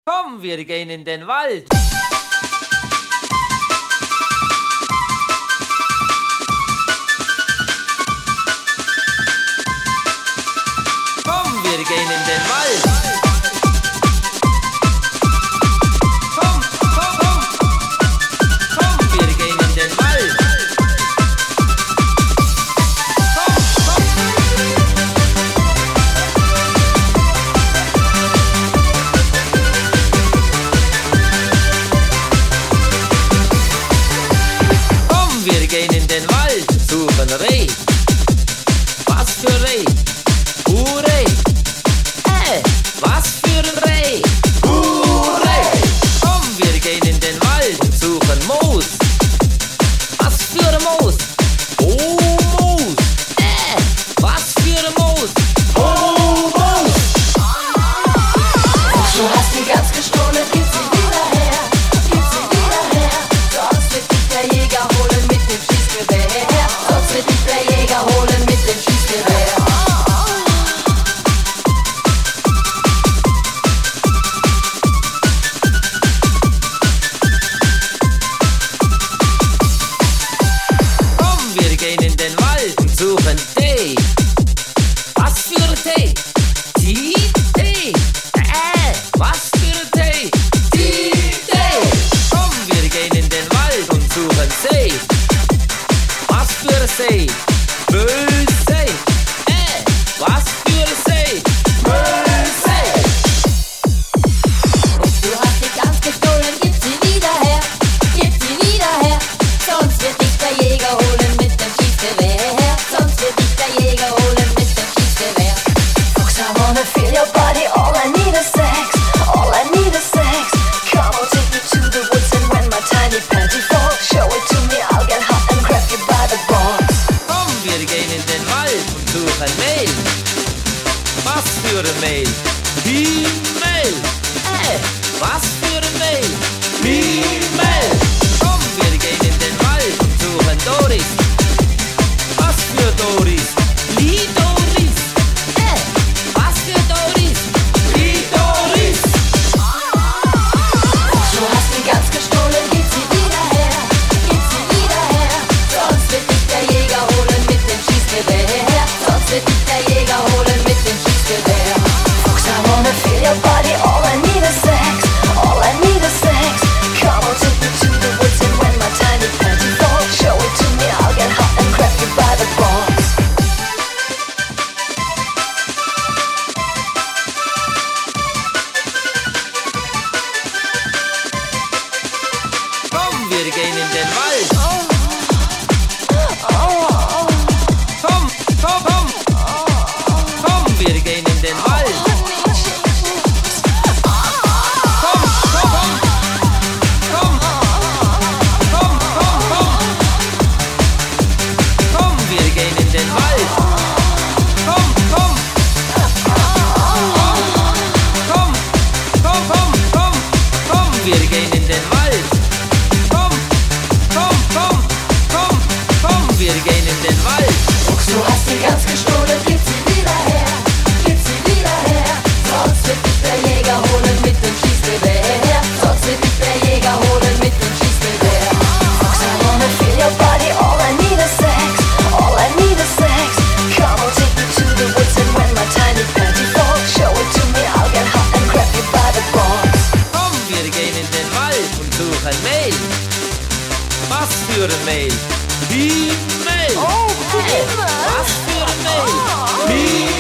Komm, wir gehen in den Wald. Komm, wir gehen in den Wald. Komm, komm, komm. Komm, wir gehen in den Wald. Komm, komm. Komm, wir gehen in den Wald, suchen Reh. Was für Reh? Hure! Was für ein Reh! Hure! Komm, wir gehen in den Wald und suchen Moos. Was für ein Moos! Oh, Moos! Was für ein Moos! Oh, Moos! Du hast die Gans gestohlen, gib sie wieder her, gib sie wieder her. Sonst wird dich der Jäger holen mit dem Schießgewehr. Sonst wird dich der Jäger holen mit dem Schießgewehr. Komm, wir gehen in den Wald und suchen Tee. Was für ein Tee? Tee? Tee? Was für ein Tee? Tee? Komm, wir gehen in den Wald und suchen See. Was für ein See? Müllsee. Was für ein See? Müllsee. Du hast die Gans gestohlen, gib sie wieder her, gib sie wieder her. Sonst wird dich der Jäger holen mit dem Schießgewehr. Sonst wird dich der Jäger holen mit dem Schießgewehr. Fuchs, I wanna feel your body, all I need is sex, all I need is sex. Come on, take me to the woods and when my tiny panty falls, show it to me, I'll get hot and grab you by the balls. Komm, wir gehen in den Wald und suchen Mehl. Was für ein Mehl? Wie Mehl? Was für ein Mehl? Wie Mehl? Komm, wir gehen in den Wald und suchen Doris. Was für Doris? Wie Doris? Was für Doris? Wie Doris? Du hast die Gans gestohlen, gib sie wieder her, gib sie wieder her. Sonst wird dich der Jäger holen mit dem Schießgewehr. Sonst wird dich der Jäger holen mit dem Schießgewehr. Fuchs, I wanna feel your body, all I need is sex, all I need is sex. Come on, take me to the woods and when my tiny panty falls, show it to me, I'll get hot and grab you by the balls. Komm, wir gehen in den Wald. Komm, komm, komm. Komm, wir gehen in den Wald. Komm, komm, komm. Komm, komm, komm, komm. Komm, wir gehen in den Wald. Komm, komm. Komm, komm, komm, komm. Komm, wir gehen in den Wald. Komm, komm, komm, komm, komm, wir gehen in den Wald. Fuchs, du hast die Gans gestohlen, gib sie wieder her, gib sie wieder her. Sonst wird dich der Jäger holen mit dem Schießgewehr. Sonst wird dich der Jäger holen mit dem Schießgewehr. Fuchs, I wanna feel your body, all I need is sex, all I need is sex. Come on, take me to the woods and when my tiny panty falls, show it to me, I'll get hot and grab you by the balls. Komm, wir gehen in den Wald und suchen Mehl. Was für ein Mehl? Wie Mehl? Oh, Himmel! Was für ein Mehl? Wie